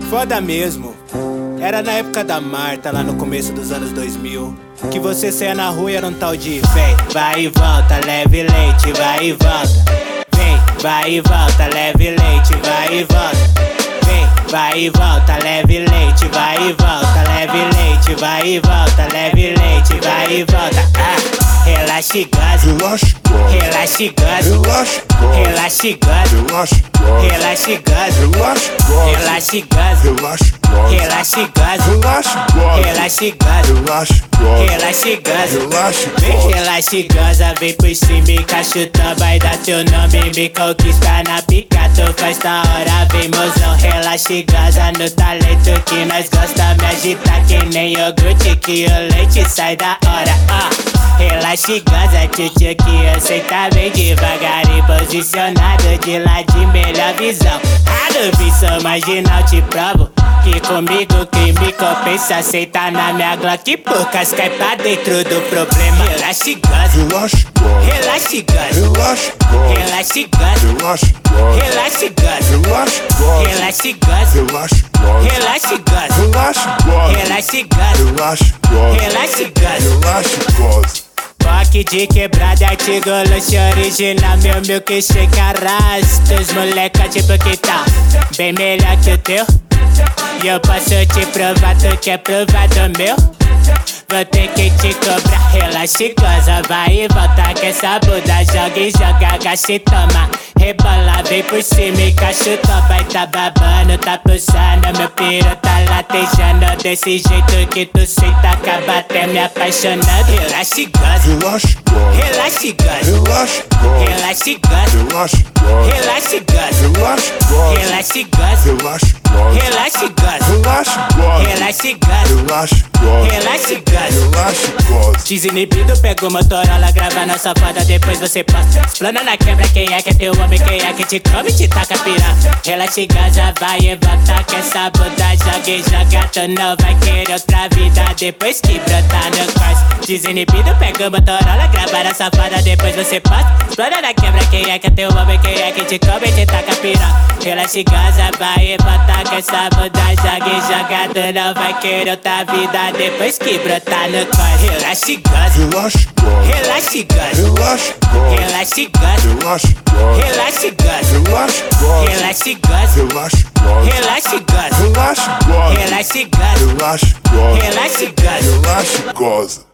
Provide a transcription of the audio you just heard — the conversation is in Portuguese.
Foda mesmo. Era na época da Marta, lá no começo dos anos 2000, que você saia na rua e era um tal de vem, vai e volta, leve leite, vai e volta. Vem, vai e volta, leve leite, vai e volta. Vem, vai e volta, leve leite, vai e volta, leve leite, vai e volta, leve leite, vai e volta. Relaxa e goza, relaxa e goza, relaxa e goza, relaxa e goza, relaxa e goza, relaxa e goza, relaxa e goza, relaxa e goza, vem relaxa e goza, vem por cima e cachuta, vai dar teu nome, me conquista na pica, tu faz da hora, vem mozão, relaxa e goza no talento que nós gosta, me agita que nem iogurte, que o leite sai da hora, Relaxa e goza, tchutchu, que eu sei tá bem devagar e posicionado de ladinho, melhor visão. Adobe, sou marginal, te provo que comigo quem me compensa, aceita na minha Glock, poucas cai pra dentro do problema. Relaxa e goza, relaxa e goza, relaxa e goza, relaxa e goza, relaxa e goza, relaxa e goza, relaxa e goza, relaxa e goza. Rock de quebrada, artigo luxo original, meu milkshake arrasta os moleca tipo que tá bem melhor que o teu. E eu posso te provar, tu quer provar do meu? Vou ter que te cobrar, relaxa e goza, vai e volta que essa bunda joga e joga, agacha e toma. Rebola, vem por cima e cachuta, vai tá babando, tá pulsando, meu piro tá latejando, desse jeito que tu senta, acaba até me apaixonando. Relaxa e goza, relaxa e goza, relaxa e goza, relaxa e goza, relaxa e goza, relaxa e goza, relaxa e goza, relaxa e goza. Desinibido, pega o Motorola, grava nossa foda, depois você passa. Explana na quebra, quem é que é teu homem, quem é que te come, te taca pirar. Relaxa e goza, vai e volta, que essa bunda joga e joga, tu não vai querer outra vida depois que brotar no corte. Desinibido, pega o Motorola, grava nossa foda, depois você passa. Explana na quebra, quem é que é teu homem, quem é que te come, te taca pirar. Relaxa e goza, vai e volta, que essa bunda joga e joga, tu não vai querer outra vida depois que brotar no corte. Relaxa e goza, relaxa e goza, relaxa e goza, relaxa e goza, relaxa e goza, relaxa e goza, relaxa e goza, relaxa e goza.